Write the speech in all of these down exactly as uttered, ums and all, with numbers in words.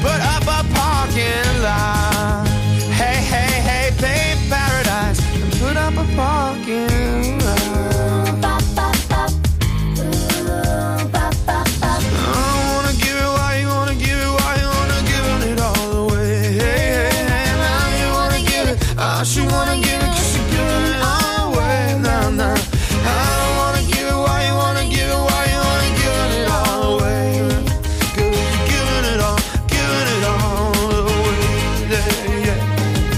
put up a parking lot. Hey, hey, hey, pay paradise and put up a parking lot. She wanna give it 'cause she giving it all away. Nah, nah. I don't wanna give it. Why you wanna give it? Why you wanna give it all away? Girl, you giving it all, giving it all away. Yeah, yeah.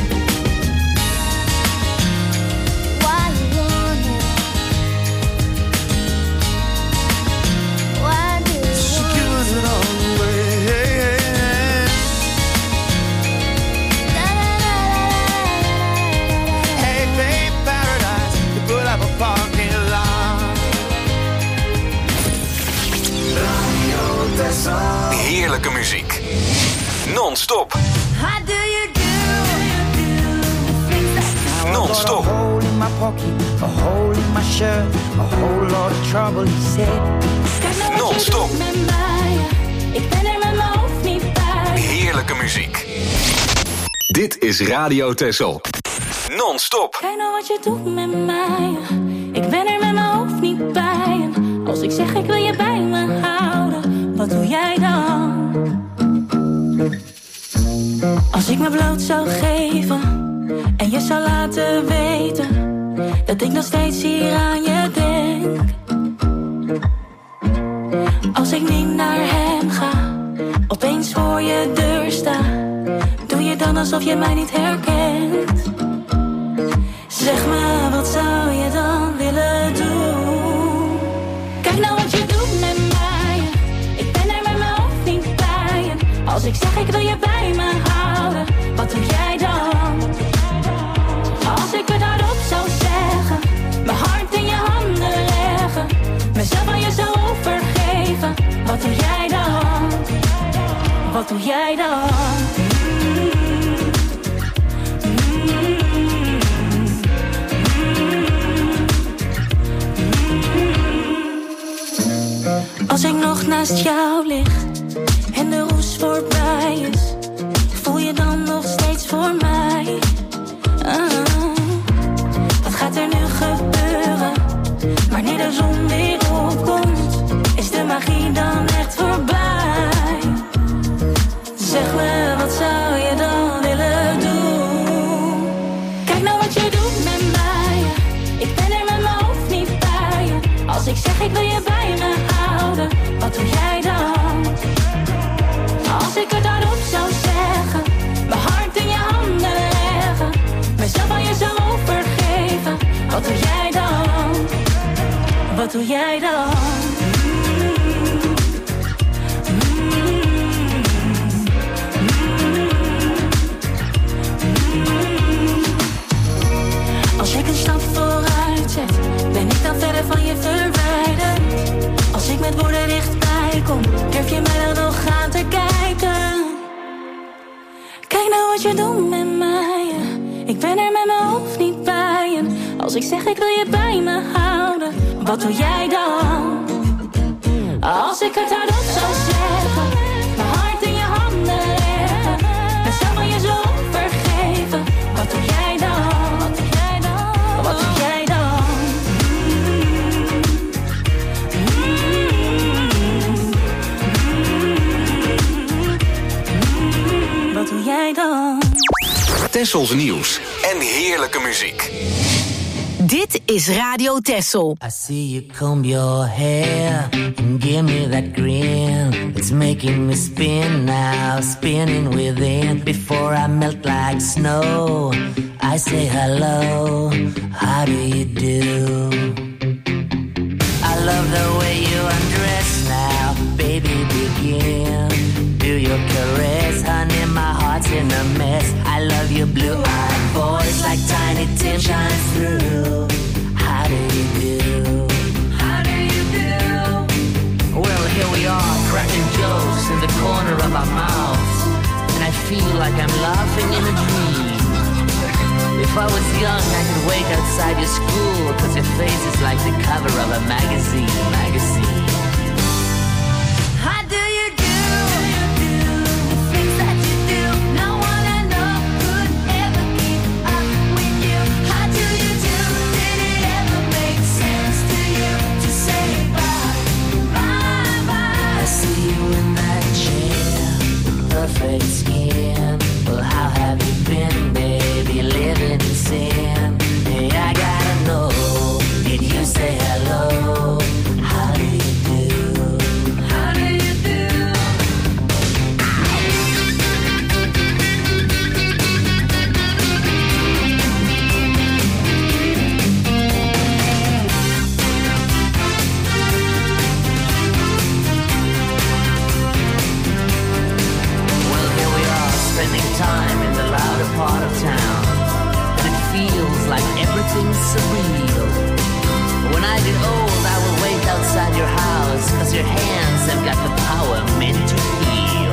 Why you want it? Why do you She want giving it all away. Heerlijke muziek. Non-stop. How do you do? Non-stop. A hole in my pocket, a hole in my shirt, a whole lot of trouble, he said. Non-stop. Ik ben er met mijn hoofd niet bij. Heerlijke muziek. Dit is Radio Texel. Non-stop. Kijk nou wat je doet met mij. Ik ben er met mijn hoofd niet bij. En als ik zeg ik wil je bij me houden, wat doe jij dan? Als ik me bloot zou geven en je zou laten weten dat ik nog steeds hier aan je denk. Als ik niet naar hem ga, opeens voor je deur sta, doe je dan alsof je mij niet herkent. Zeg me, wat zou je dan willen doen? Kijk nou wat je doet met mij. Ik ben er met mijn hoofd niet bij. En als ik zeg ik wil je bij me houden, wat doe jij dan? Als ik het hardop zou zeggen, mijn hart in je handen leggen, mezelf aan je zou overgeven, wat doe jij dan? Wat doe jij dan? Als ik nog naast jou lig en de roes voorbij is, voel je dan nog steeds voor mij? Ah, wat gaat er nu gebeuren? Wanneer de zon weer opkomt, is de magie dan echt voorbij? Zeg me, wat zou je dan willen doen? Kijk nou wat je doet met mij. Ik ben er met mijn hoofd niet bij. Als ik zeg ik wil je bij me houden, wat doe jij dan? Als ik het hardop zou zeggen, mijn hart in je handen leggen, mezelf aan je zou overgeven, wat doe jij dan? Wat doe jij dan? Als ik een stap vooruit zet, ben ik dan verder van je verwijderd? Als ik met woorden dichtbij kom, durf je mij dan nog aan te kijken? Kijk nou wat je doet met mij. Ik ben er met mijn hoofd niet bij. En als ik zeg ik wil je bij me houden, wat doe jij dan? Als ik het hardop zou zeggen, mijn hart in je handen leggen, mezelf aan je zo vergeven, wat doe jij dan? Wat doe jij dan? Wat doe jij dan? Wat doe jij dan? Tessels nieuws en heerlijke muziek. Dit is Radio Texel. I see you comb your hair and give me that grin. It's making me spin now, spinning within. Before I melt like snow, I say hello, how do you do? I love the way you undress now, baby begin. Do your caress, honey, my heart's in a mess. I love your blue-eyed voice like Tiny Tim shines through. How do you do? How do you do? Well, here we are, cracking jokes in the corner of our mouths, and I feel like I'm laughing in a dream. If I was young, I could wait outside your school, cause your face is like the cover of a magazine, magazine. How do you do? The things that perfect skin. Well, how have you been, baby, living in sin? Hey, I gotta know, did you say hello? How do you do? How do you do? Well, here we are, spending time in the louder part of town. And it feels like everything's surreal. When I get old, I will wait outside your house, 'cause your hands have got the power meant to heal.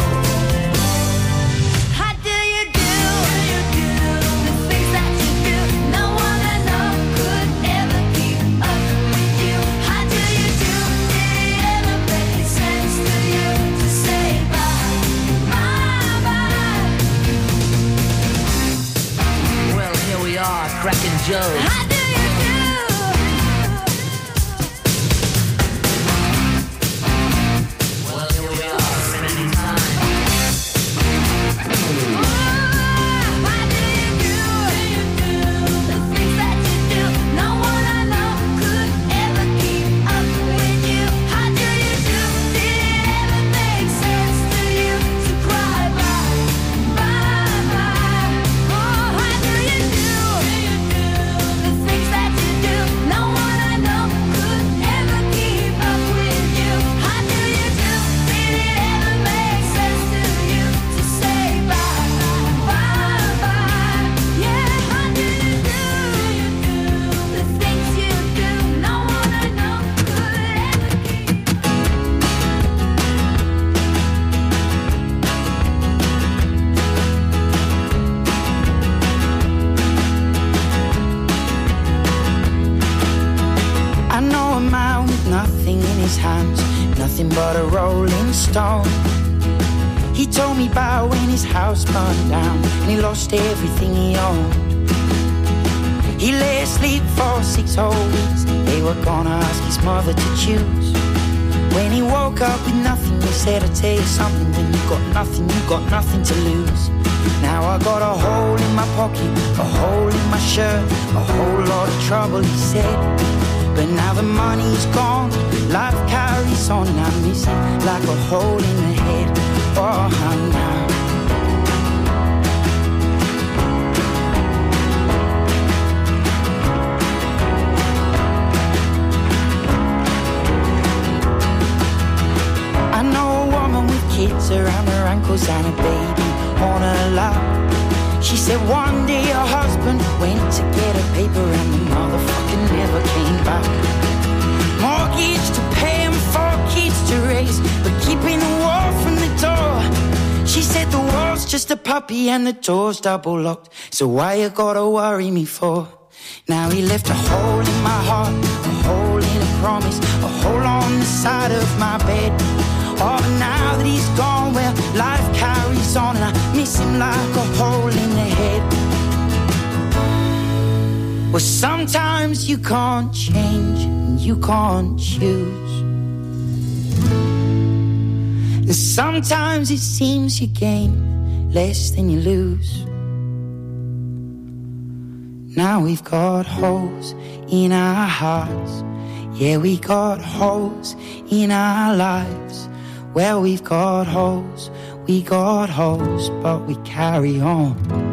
How do you do? The things that you do, no one I know could ever keep up with you. How do you do? Did it ever make sense to you to say bye, bye, bye? Well, here we are, cracking jokes. How do you do? Well, here we are, spending time. How do you do? The things that you do, no one I know could ever keep up with you. How do you do? Did it ever make sense to you to cry bye, bye, bye? Oh, how do you do? The things that you do, no one I know could ever keep up with you. How do you do? Did it ever make sense to you to say bye, bye, bye? Yeah, how do you do? The things you do, no one I know could ever keep. I know a man with nothing in his hands, nothing but a rolling stone. He told me about when his house burned down and he lost everything he owned. He lay asleep for six whole weeks. They were gonna ask his mother to choose. When he woke up with nothing, he said, I'll tell you something, when you got nothing, you got nothing to lose. Now I got a hole in my pocket, a hole in my shirt, a whole lot of trouble, he said. But now the money's gone, life carries on, and I miss it like a hole in the head. Oh, now. I know a woman with kids around her ankles and a baby on her lap. She said one day her husband went to get a paper and the motherfucker never came back. Mortgage to pay and four kids to raise, but keeping the wall from the door. She said the wall's just a puppy and the door's double locked, so why you gotta worry me for? Now he left a hole in my heart, a hole in a promise, a hole on the side of my bed. Oh, but now that he's gone, well, life carries on, and I miss him like a hole in the head. Well, sometimes you can't change and you can't choose, and sometimes it seems you gain less than you lose. Now we've got holes in our hearts, yeah, we got holes in our lives. Well, we've got holes, we got holes, but we carry on.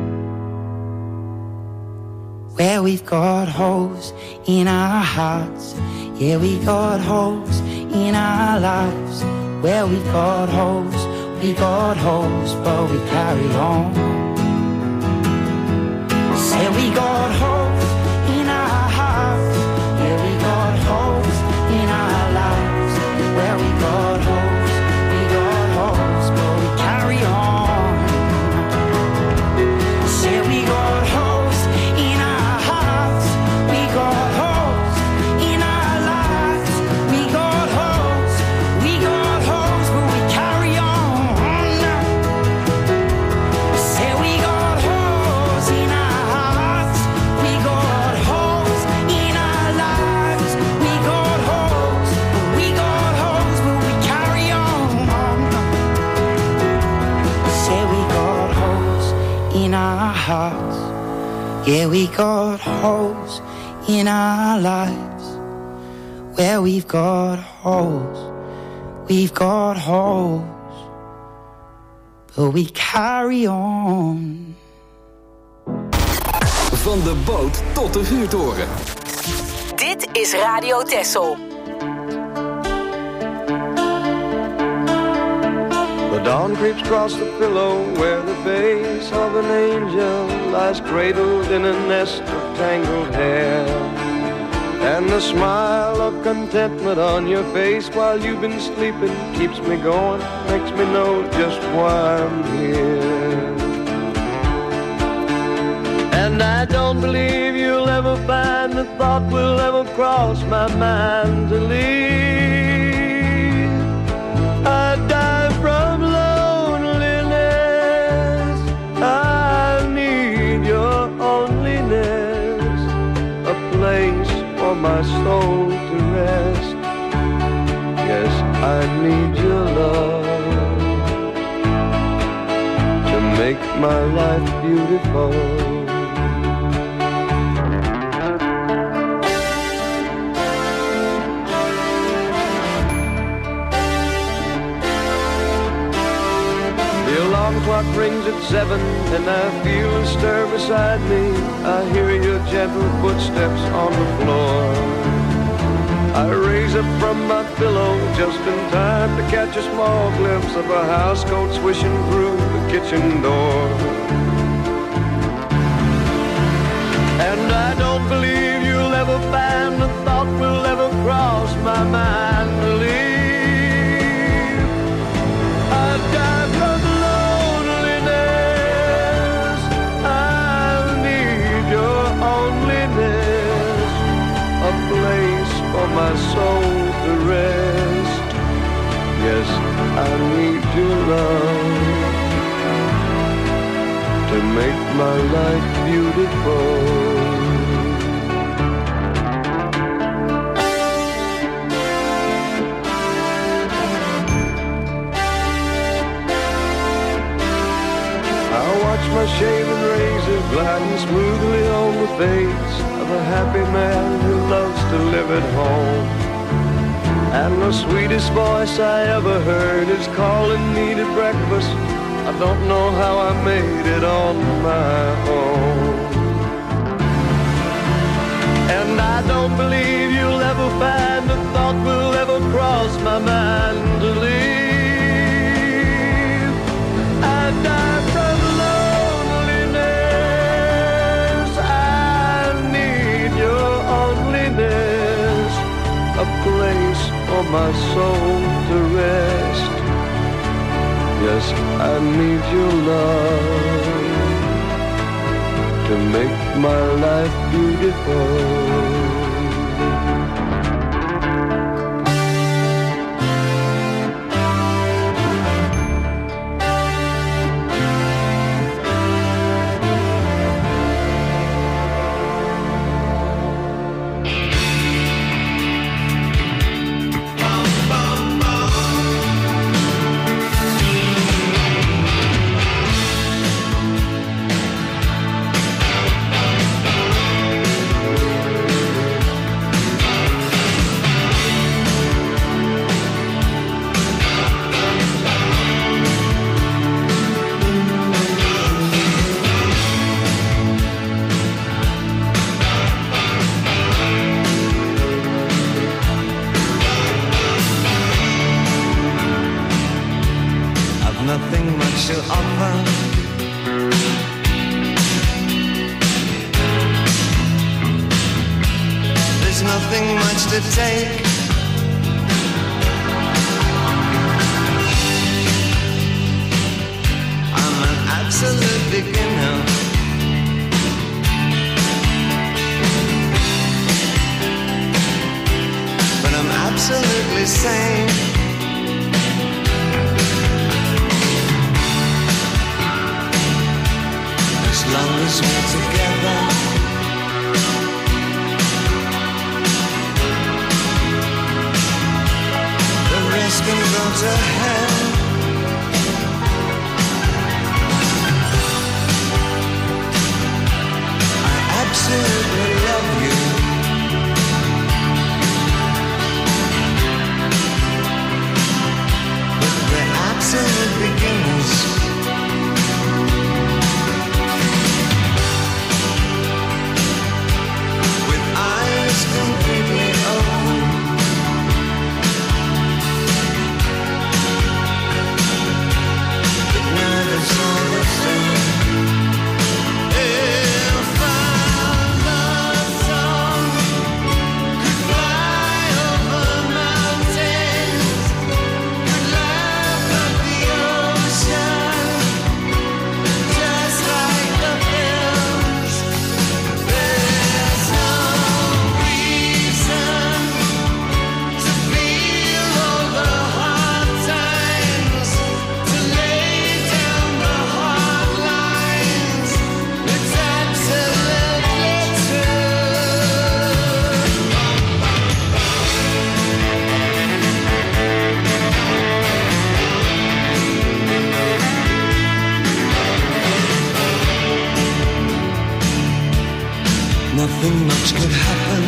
Well, we've got holes in our hearts, yeah, we got holes in our lives. Well, we've got holes, we got holes, but we carry on. Say we got holes in our hearts, yeah, we got holes in our lives. Well, we got holes, we got holes, but we carry on. Say we got holes in our hearts, we got holes in our lives. We got holes, we got holes, but we carry on. Say we got holes in our hearts, we hearts. Yeah, we got holes in our lives. Where we've got holes, we've got holes, but we carry on. Van de boot tot de vuurtoren. Dit is Radio Texel. The dawn creeps across the pillow where the face of an angel lies cradled in a nest of tangled hair. And the smile of contentment on your face while you've been sleeping keeps me going, makes me know just why I'm here. And I don't believe you'll ever find the thought will ever cross my mind to leave. I die from loneliness, I need your loneliness, a place for my soul to rest. Yes, I need your love to make my life beautiful. The alarm clock rings at seven and I feel a stir beside me. I hear your gentle footsteps on the floor. I raise up from my pillow just in time to catch a small glimpse of a housecoat swishing through the kitchen door. And I don't believe you'll ever find a thought will ever cross my mind to leave. I die from loneliness, I need your loneliness, a place for my soul to rest. Yes, I need your love to make my life beautiful. My shaven razor gliding smoothly on the face of a happy man who loves to live at home. And the sweetest voice I ever heard is calling me to breakfast. I don't know how I made it on my own. And I don't believe you'll ever find a thought will ever cross my mind to leave. I die from a place for my soul to rest. Yes, I need your love to make my life beautiful. nothing much could happen.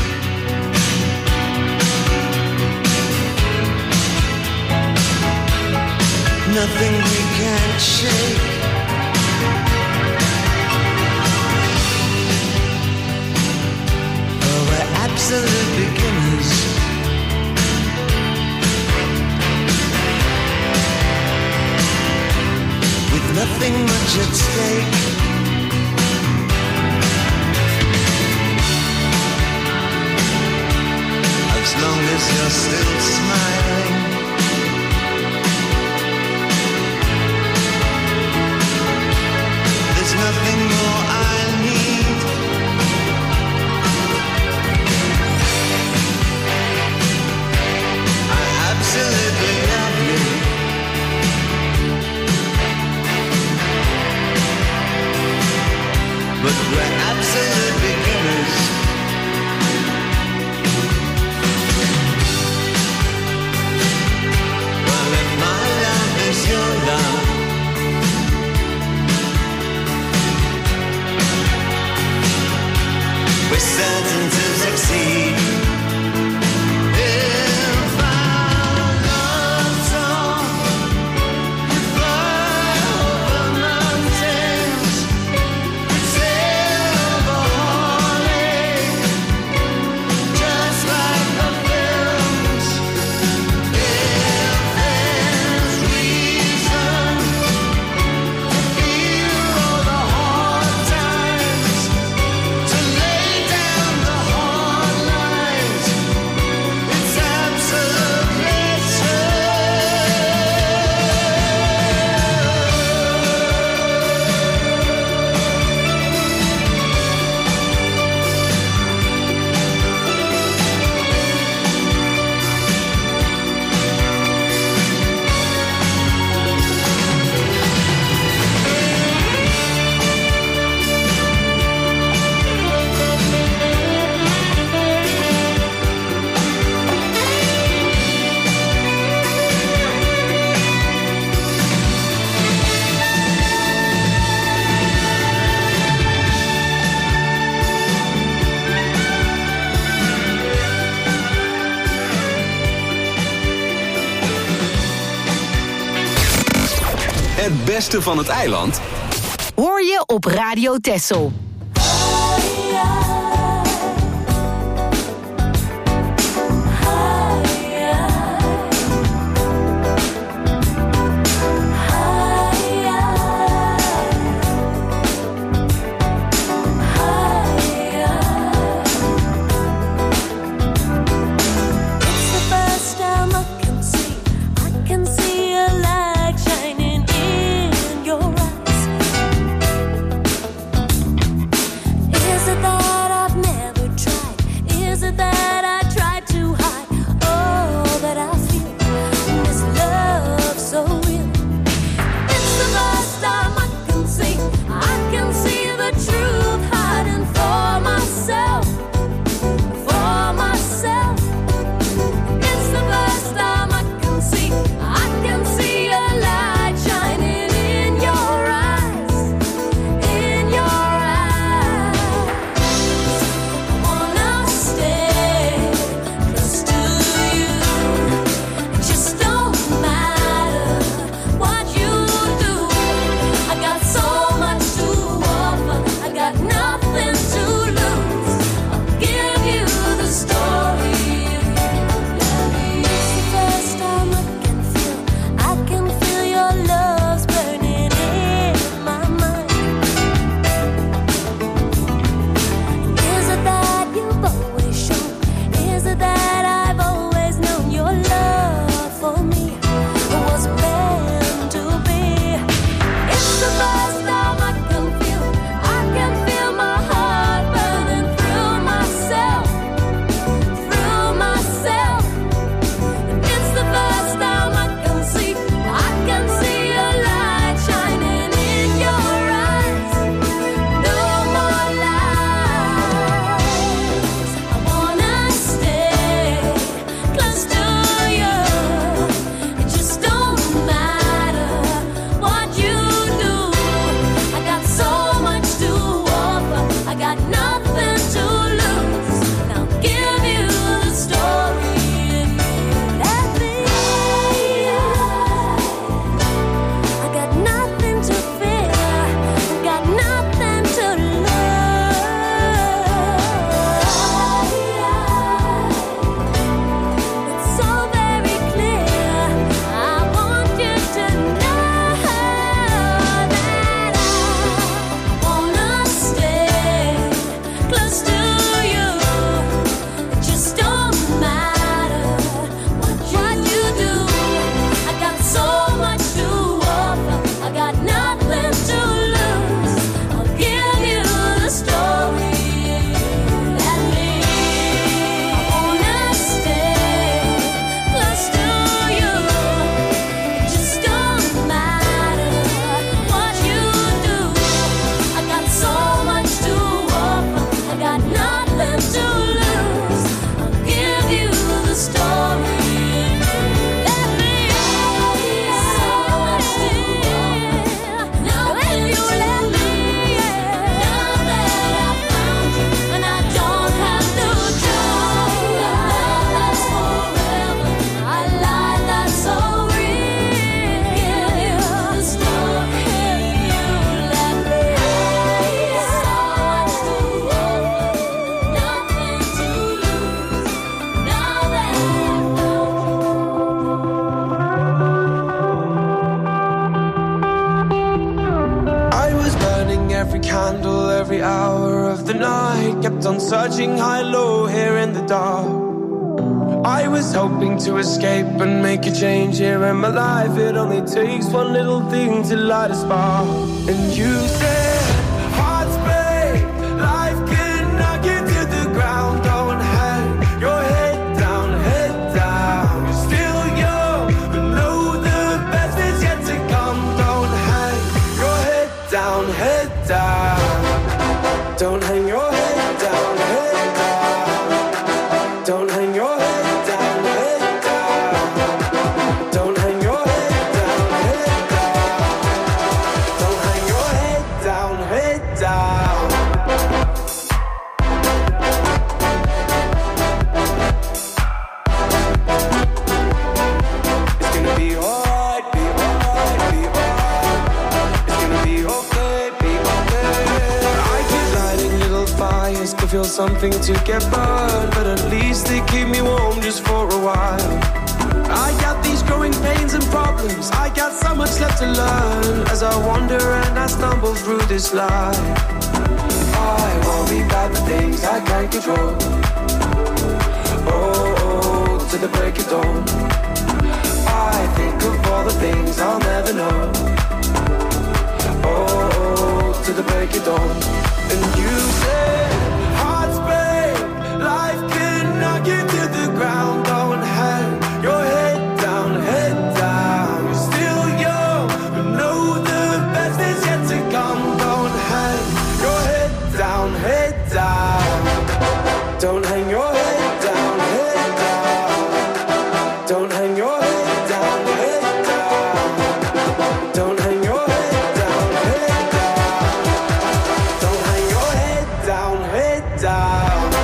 Nothing we can't shake. Oh, we're absolute beginners. With nothing much at stake. As long as you're still smiling. There's nothing more I need. I absolutely love you. But we're absolute beginners. Well, if my love is your love, we're certain to succeed. If our love song would fly over mountains, would sail over Holly, just like the films. If there's reason to feel all the hard times, to lay down the hard lines, it's absolutely true. Het beste van het eiland Hoor je op Radio Texel. Shining in your eyes. every candle, every hour of the night. Kept on searching high-low here in the dark. I was hoping to escape and make a change here in my life. It only takes one little thing to light a spark. And you said, hearts break, life can knock you to the ground. Don't hang your head down, head down. You're still young, but know the best is yet to come. Don't hang your head down, head down. Don't hang your head down, head down. Don't hang your head. Feel something to get burned, but at least they keep me warm just for a while. I got these growing pains and problems, I got so much left to learn as I wander and I stumble through this life. I worry about the things I can't control. Oh, oh, to the break of dawn. I think of all the things I'll never know. Oh, oh, to the break of dawn. And you say life can knock you to the ground. Don't hang your head down, head down. You're still young, but know the best is yet to come. Don't hang your head down, head down. Don't hang your head down, head down. Don't hang your head down, head down. Don't hang your head down, head down. Don't hang your head down, head down.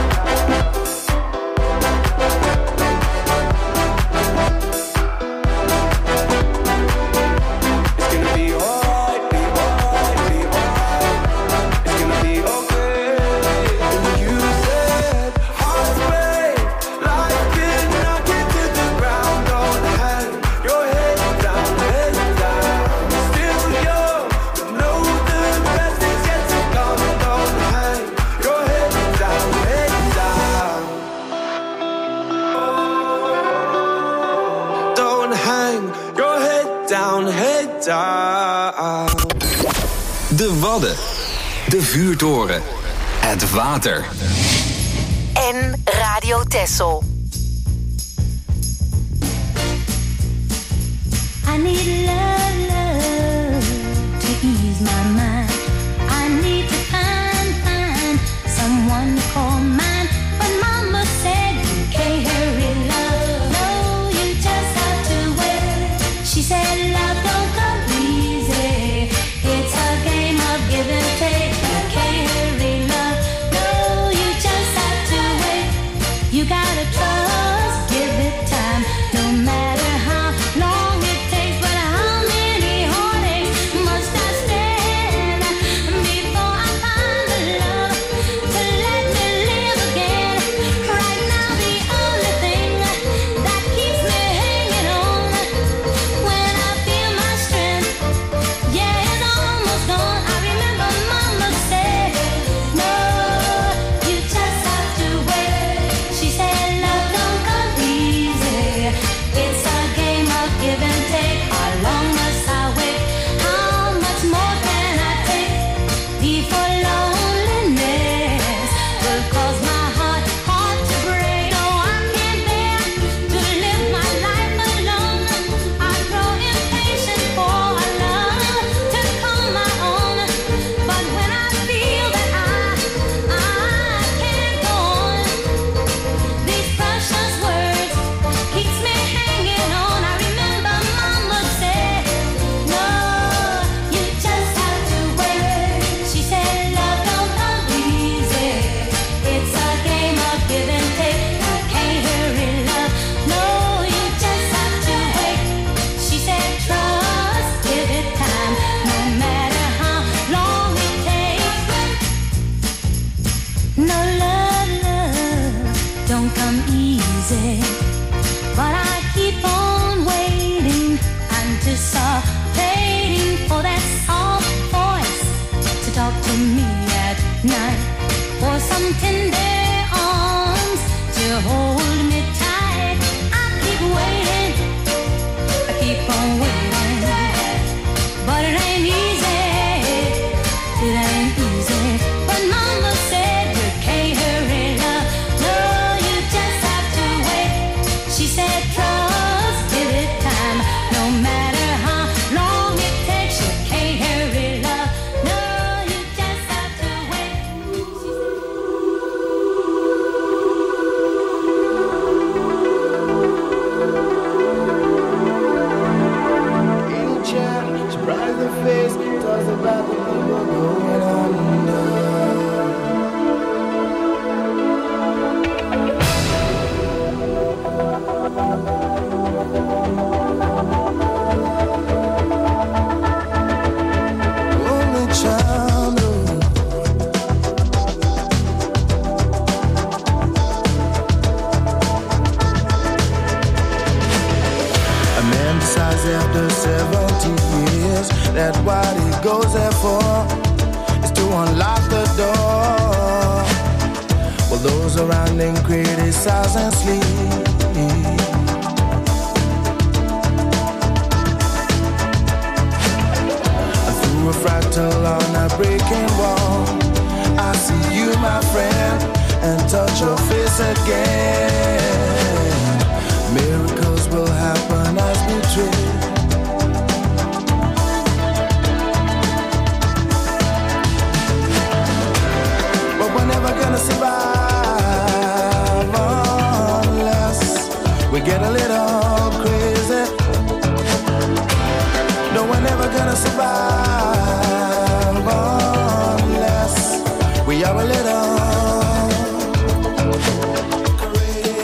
De Wadden. De Vuurtoren. Het water. En Radio Texel. I need love, love to ease my mind. I need to find, find someone to call mine. But mama said you can't hurry love. No, you just have to wait. She said love don't come easy. It's a game of give and take. You can't hurry love. No, you just have to wait. You gotta trust, give it time. No matter how long it takes, but how many heartaches must I stand before I find the love to let me live talk to me at night, for some tender arms to hold me tight. I keep waiting, I keep on waiting, but it ain't easy, it ain't easy. But mama said you can't hurry love, no, you just have to wait. She said trust, give it time, no matter how long it takes, you can't hurry love, no, you just have to wait. Any child, surprise the face, talks about the people going under. Only child, a man decides after seventy years that what he goes there for is to unlock the door. Well, those around him criticize and sleep. And through a fractal on a breaking wall, I see you, my friend, and touch your face again. Miracles will happen as we dream. But we're never gonna survive unless we get a little crazy. No, we're never gonna survive unless we are a little crazy.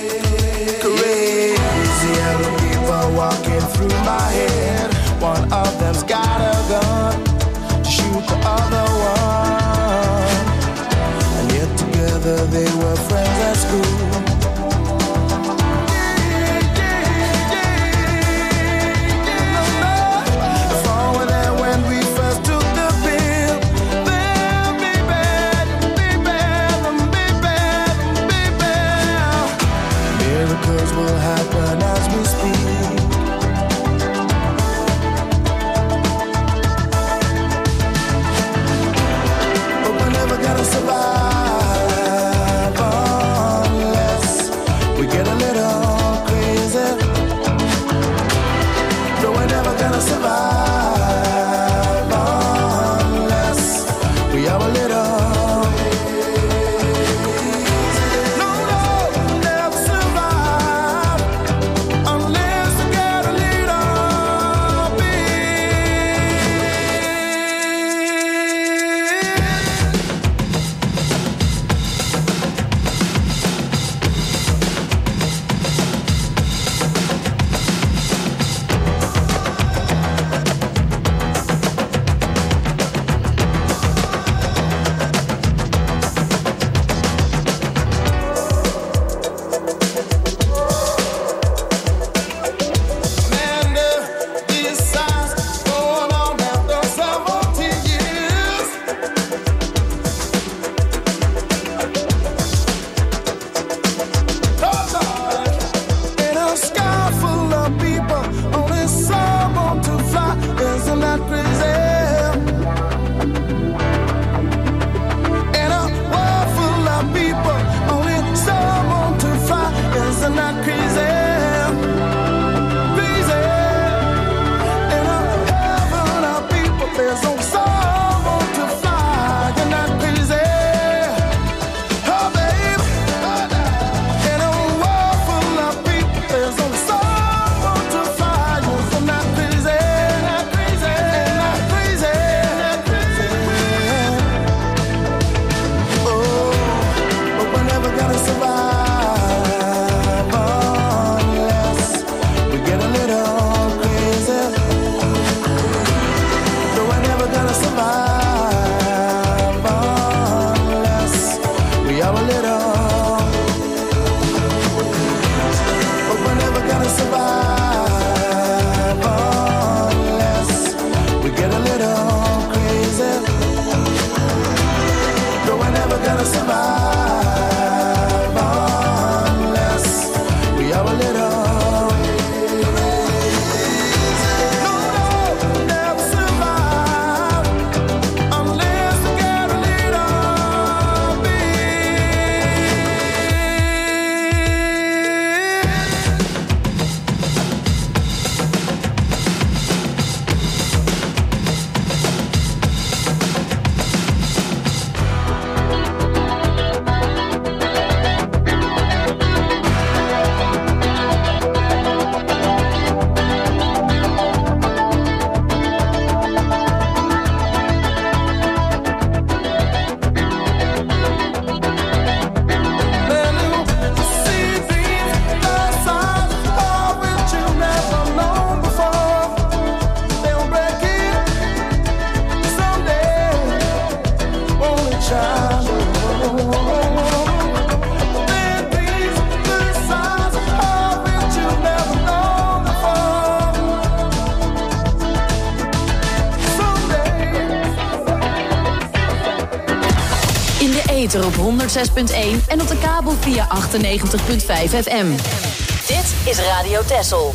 ether op honderd zes punt één en op de kabel via achtennegentig komma vijf F M. Dit is Radio Texel.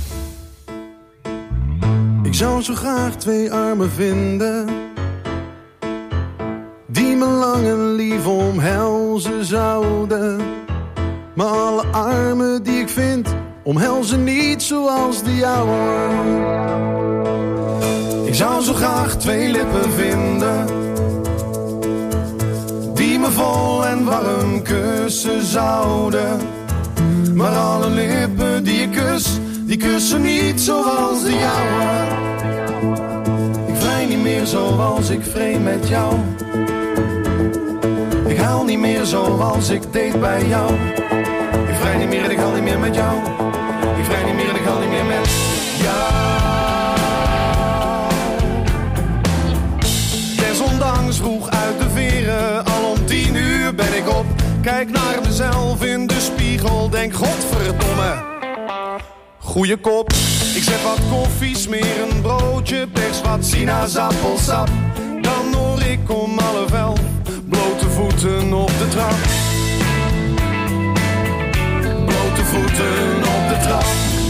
Ik zou zo graag twee armen vinden die me lang en lief omhelzen zouden. Maar alle armen die ik vind omhelzen niet zoals de jouwe. Ik zou zo graag twee lippen vinden die me vol en warm kussen zouden. Maar alle lippen die ik kus, die kussen niet zoals de jouwe. Ik vrij niet meer zoals ik vreemd met jou. Ik huil niet meer zoals ik deed bij jou. Ik vrij niet meer en ik huil niet meer met jou. Ik vrij niet meer en ik huil niet meer met jou. Desondanks vroeg uit de veren, al om tien uur ben ik op. Kijk naar mezelf in de spiegel, denk godverdomme. Goeie kop, ik zet wat koffie, smeer een broodje, pers wat sinaasappelsap. Dan hoor ik om half elf blote voeten op de trap. Blote voeten op de trap.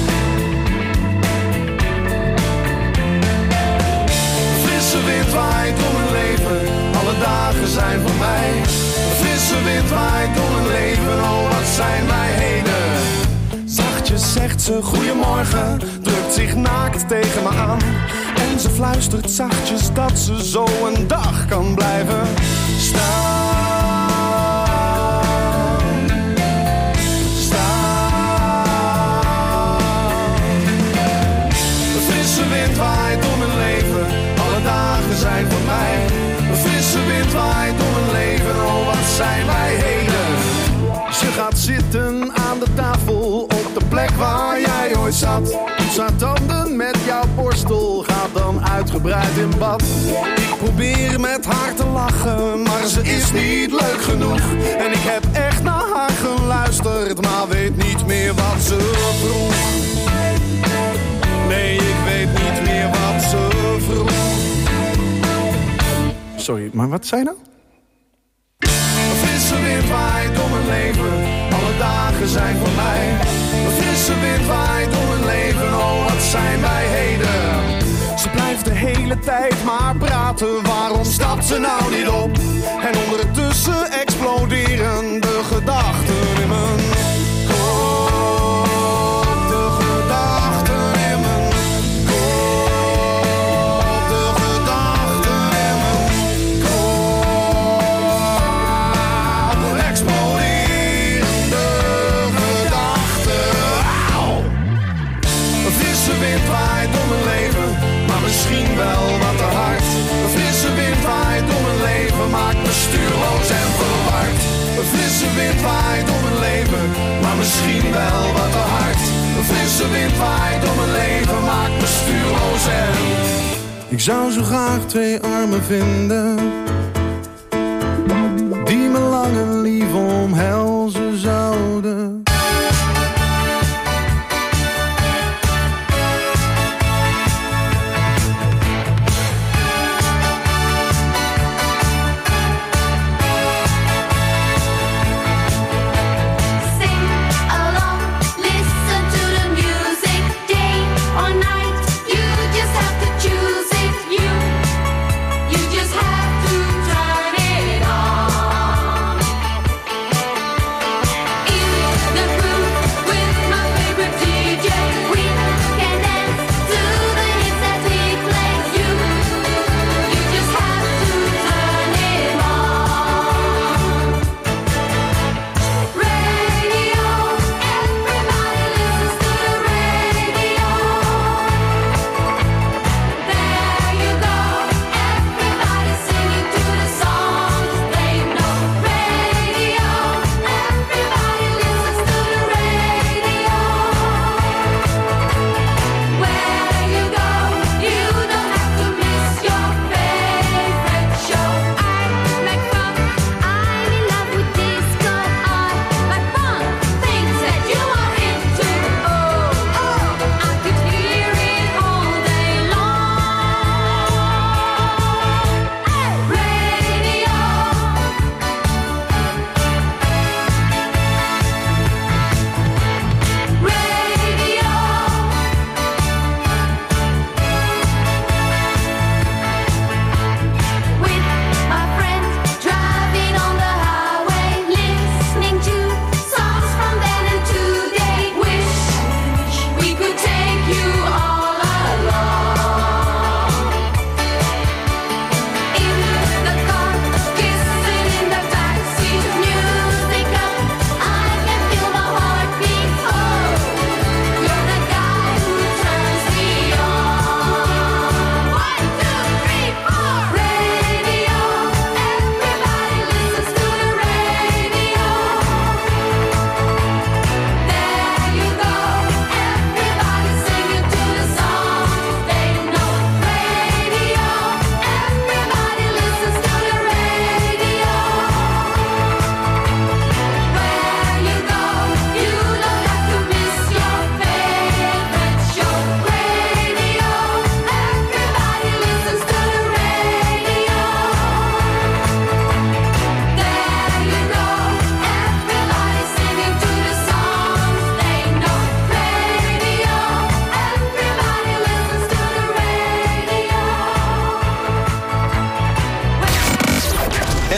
Frisse wind waait door mijn leven, alle dagen zijn voor mij. Frisse wind waait door mijn leven, oh wat zijn wij heden. Zachtjes zegt ze goeiemorgen, drukt zich naakt tegen me aan. En ze fluistert zachtjes dat ze zo een dag kan blijven staan. Staan. De frisse wind waait door mijn leven, alle dagen zijn voor mij. De frisse wind waait door mijn leven, oh wat zijn wij heden. Ze gaat zitten aan de tafel op de plek waar jij ooit zat. Poetst haar tanden met jouw borstel, gaat dan uitgebreid in bad. Ik probeer met haar te lachen, maar ze is niet leuk genoeg. En ik heb echt naar haar geluisterd, maar weet niet meer wat ze vroeg. Nee, ik weet niet meer wat ze vroeg. Sorry, maar wat zei je nou? Een frisse wind waait door mijn leven, alle dagen zijn voor mij. Een frisse wind waait door mijn leven, oh wat zijn wij heden. Ze blijft de hele tijd maar praten, waarom stapt ze nou niet op? En ondertussen exploderen de gedachten in mijn kop. De gedachten in mijn kop. De gedachten in mijn kop. Exploderende gedachten. Auw. Een frisse wind waait door mijn leven, maar misschien wel wat te hard. Een frisse wind waait door mijn leven, maakt me stuurloos en verward. Een frisse wind waait door mijn leven, maar misschien wel wat te hard. Een frisse wind waait door mijn leven, maakt me stuurloos en... Ik zou zo graag twee armen vinden die me lang en lief omhelzen zouden.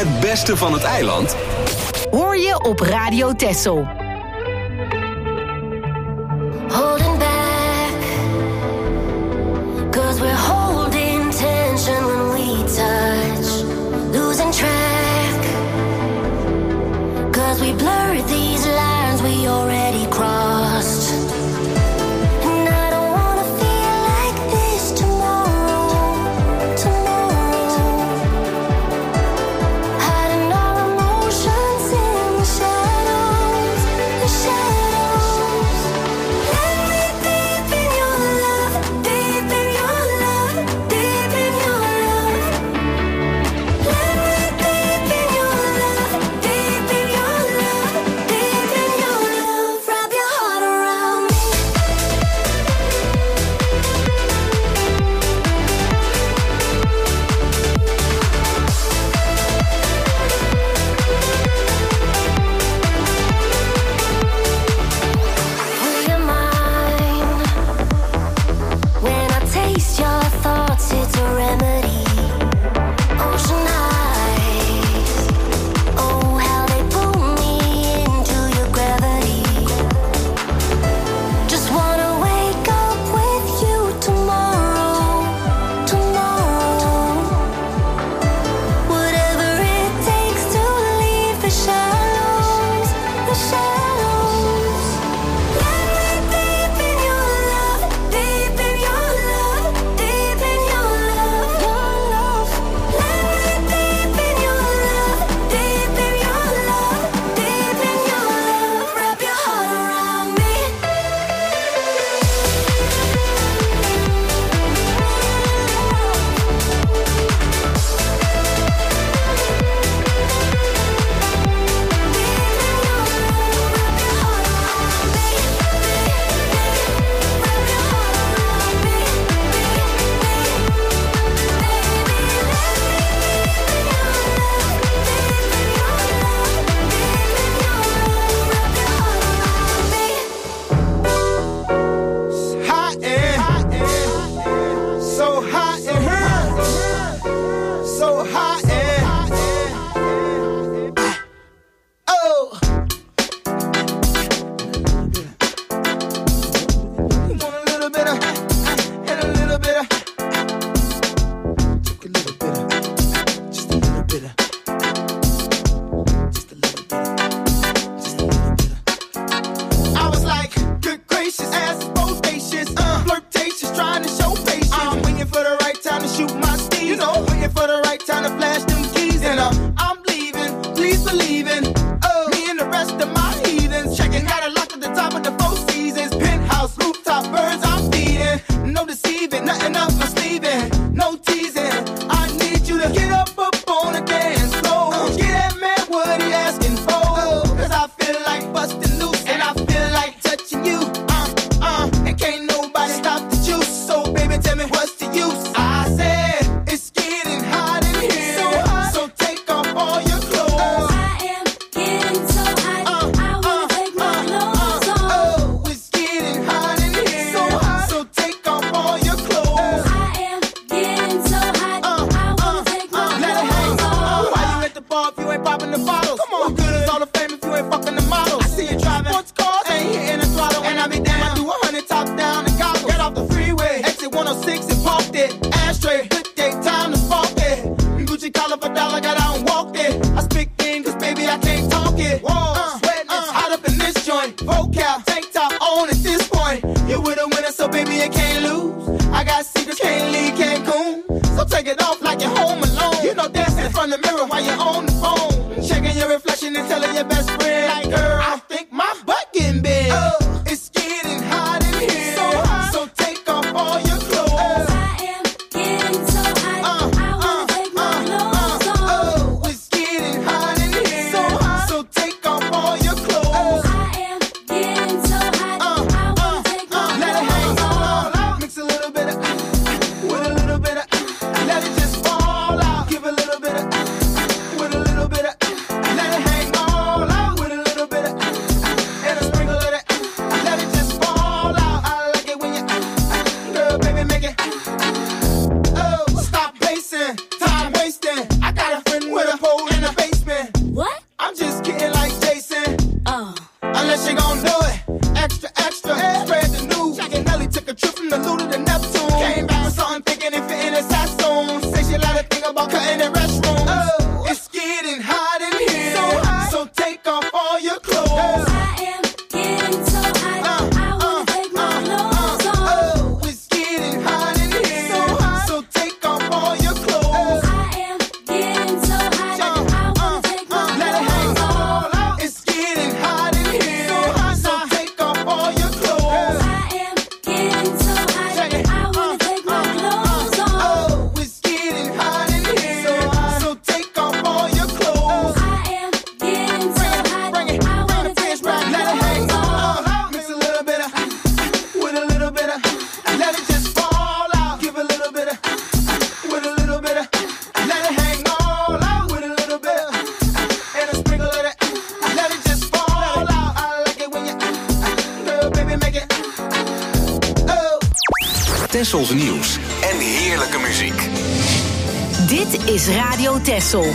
Het beste van het eiland hoor je op Radio Texel. Holding back, 'cause we're holding tension when we touch, losing track, 'cause we blurred these lines we already crossed. And I don't wanna feel like this tomorrow, tomorrow. Hiding our emotions in the shadows, the shadows. Let me deep in your love, deep in your love, deep in your love. Let me deep in your love, deep in your love, deep in your love. Wrap your heart around me. Will you mind when I taste your thoughts? It's a remedy. Ocean eyes, oh how they pull me into your gravity. Just wanna wake up with you tomorrow, tomorrow. Whatever it takes to leave the shadows, the shadows. Let me deep in your love, deep in your love, deep in your love, your love. Let me deep in your love, deep in your love, deep in your love. Wrap your heart around me. Hot and so hot and so hot and oh. You want a little bit of and a little bit of, take a little bit of, just a little bit of, just a little bit of, just a little bit of. I was like, good gracious, ass bodacious, uh, flirtatious, trying to show patience. I'm waiting for the right time to shoot my steez, you know, waiting for the right time to flash them keys. And uh, I'm leaving, please believe in, oh, me and the rest of my heathens. Checking out a lock at the top of the Four Seasons, penthouse, rooftop, birds I'm feeding. No deceiving, nothing up my sleeving, no teasing. I need you to get up up on the dance floor, get that man what he asking for. 'Cause I feel like busting loose and I feel like touching you, uh, uh, and can't nobody stop the juice. So baby, tell me what's the use? I said it's getting hot in here, so hot. So take off all your clothes. I am getting so hot, Uh, I wanna uh, take my uh, clothes uh, off. Oh, it's getting hot in here, so hot. So take off all your clothes. I am getting so hot, Uh, I wanna uh, take my uh, let it hang. clothes Uh, off. Why you at the bar if you ain't popping the bottles? Come on, what good is all the fame if you ain't fucking the models? I see you driving sports cars, ain't hitting the throttle, and I be damn, I do a hundred top down and gobble. Get off the freeway, exit one oh six and parked it. Ashtray, good day, time to spark it. Gucci collar for dollar, got out and walked it. I speak thin, 'cause baby I can't talk it. Whoa, uh, sweating, it's hot up in this joint. Vocab, tank top on at this point. You with a winner, so baby you can't lose. I got secrets, can't leave Cancun. So take it off like you're home alone. You know dancing in front of the mirror while you're on the phone. Checking your reflection and telling your best friend, like, girl, I think my butt getting big. Oh, it's getting hot in here, so hot. So take off all your clothes. I am getting so hot, Uh, I wanna uh, take my uh, clothes uh, off. oh, it's getting hot in here, so hot. So take off all your clothes. I am getting so hot, Uh, I wanna uh, take my uh, let it hang clothes off. all out. Mix a little bit of with a little bit of, let it just fall out. Give a little bit of with a little bit of, let it hang all out with a little bit of. Tessels nieuws en heerlijke muziek. Dit is Radio Tessel.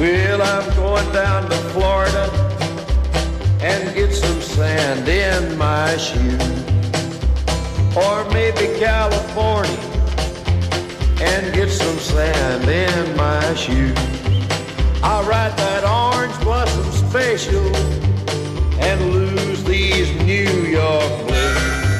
Well, I'm going down to Florida and get some sand in my shoes. Or maybe California and get some sand in my shoes. I'll ride that orange blossom special and lose these New York blues.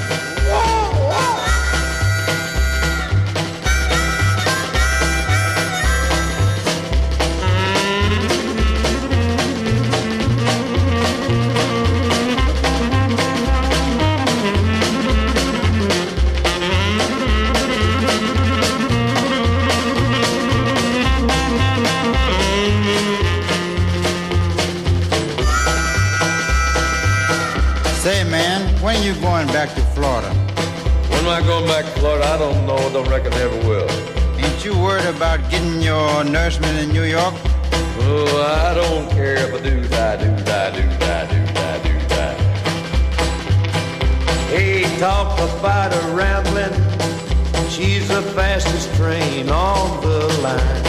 Say, man, when you going back to Florida? When am I going back to Florida? I don't know. Don't reckon I ever will. Ain't you worried about getting your nourishment in New York? Oh, I don't care if I do die, do die, do die, do die, do die. Hey, talk about a rambling. She's the fastest train on the line.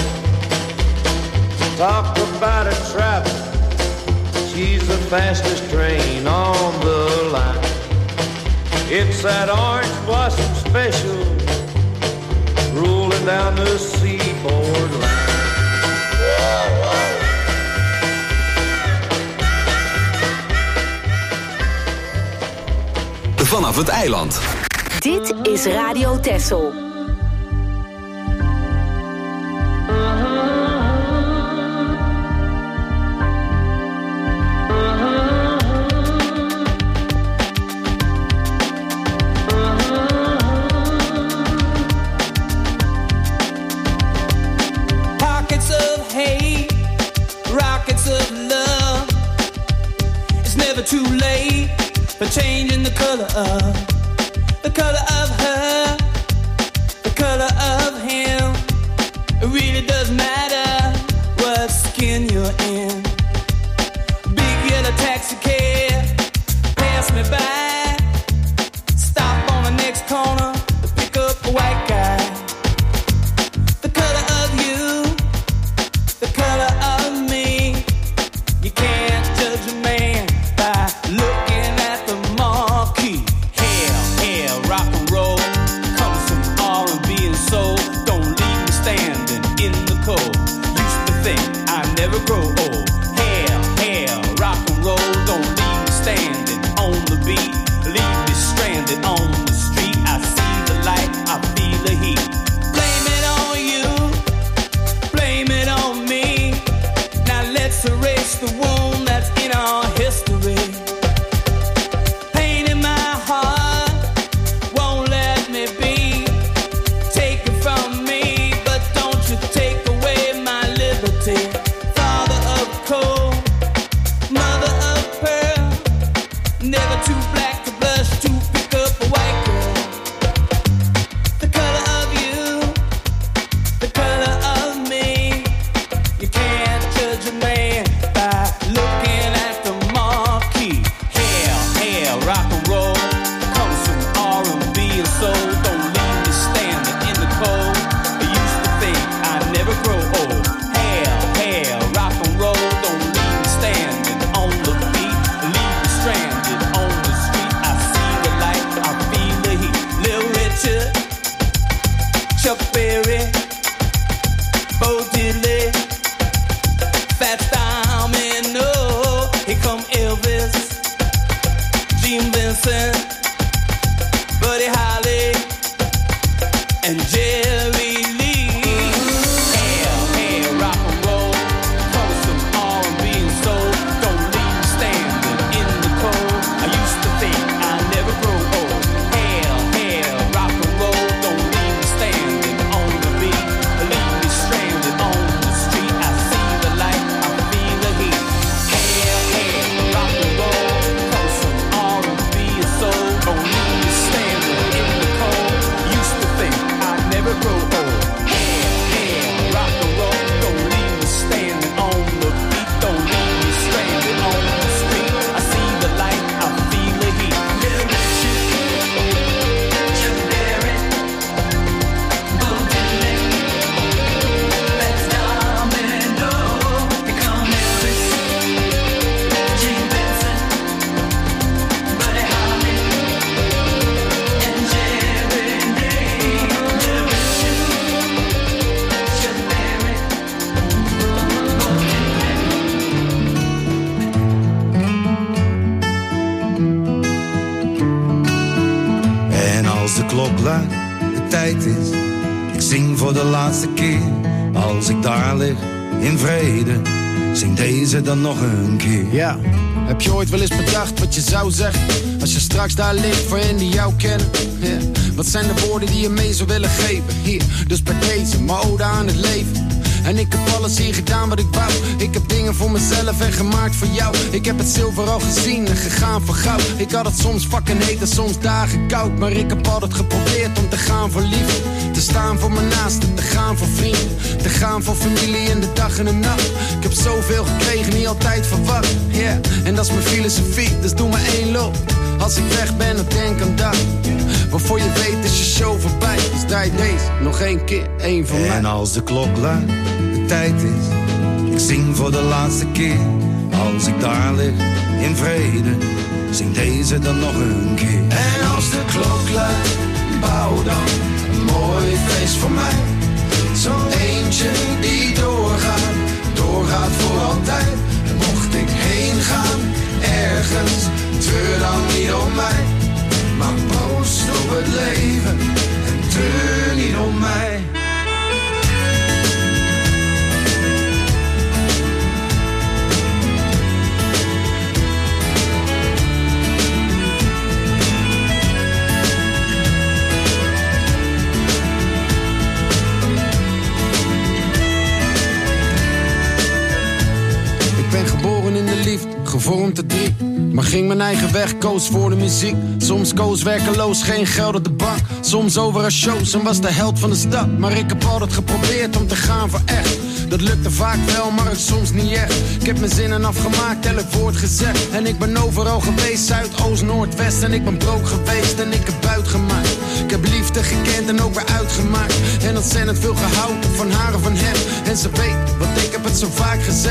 Talk about a traveling. She's the fastest train on the line. It's that orange blossom special rolling down the seaboard line. Vanaf het eiland. Dit is Radio Texel. Too late for changing the color of the color of her, the color of him. It really doesn't matter what skin you're in. Big yellow taxi cab pass me by. Stop on the next corner to pick up a white guy. The color of you, the color of me. You can't judge a man by looking at the marquee. Hell, hell, rock and roll. Come some R and B and soul. Don't leave me standing in the cold. Used to think I'd never grow old. Hell, hell, rock and roll. Don't leave me standing on the beat. Leave me stranded on the street. I see the light, I feel the heat. Blame it on you, blame it on me. Now let's erase the wound that's in our history. Pain in my heart won't let me be. Take it from me, but don't you take away my liberty. Father of coal, mother of pearl, never too black to blush to pick up a white girl. The color of you, the color of me. You can't judge a man by looking at the marquee. Hell, hell, rock and roll. Come some R and B and soul. Don't leave me standing in the cold. I used to think I'd never grow old. Hell, hell, rock and roll. Don't leave me standing on the beat. Leave me stranded on the street. I see the light, I feel the heat. Little Richard, Chuck Berry, Bo Diddley, Fat Stop. luidt, de tijd is. Ik zing voor de laatste keer, als ik daar lig in vrede. Zing deze dan nog een keer. Ja, heb je ooit wel eens bedacht wat je zou zeggen? Als je straks daar ligt voor hen die jou kennen. Ja. Wat zijn de woorden die je mee zou willen geven? Hier, dus bij deze, mijn ode aan het leven. En ik heb alles hier gedaan wat ik wou. Ik heb dingen voor mezelf en gemaakt voor jou. Ik heb het zilver al gezien en gegaan voor goud. Ik had het soms fucking heet en soms dagen koud. Maar ik heb altijd geprobeerd om te gaan voor liefde. Te staan voor mijn naasten, te gaan voor vrienden. Te gaan voor familie in de dag en de nacht. Ik heb zoveel gekregen, niet altijd verwacht. Yeah, en dat is mijn filosofie, dus doe maar één loop. Als ik weg ben, dan denk aan dat. Waarvoor je weet is je show voorbij. Dus draai deze nog één keer, één van mij. En als de klok luidt, de tijd is. Ik zing voor de laatste keer. Als ik daar lig in vrede. Zing deze dan nog een keer. En als de klok luidt, bouw dan een mooi feest voor mij. Zo'n eentje die doorgaat, doorgaat voor altijd. En mocht ik heen gaan, ergens, treur dan niet om mij. Maar proost op het leven en treur niet om mij. Ik ben geboren in de liefde, gevormd te drie. Maar ging mijn eigen weg, koos voor de muziek. Soms koos werkeloos, geen geld op de bank. Soms over een shows en was de held van de stad. Maar ik heb altijd geprobeerd om te gaan voor echt. Dat lukte vaak wel, maar het soms niet echt. Ik heb mijn zinnen afgemaakt, elk woord gezegd. En ik ben overal geweest, Zuid, Oost, Noord, West. En ik ben broke geweest en ik heb buit gemaakt. Ik heb liefde gekend en ook weer uitgemaakt. En ontzettend veel gehouden van haar en van hem. En ze weet, want ik heb het zo vaak gezegd.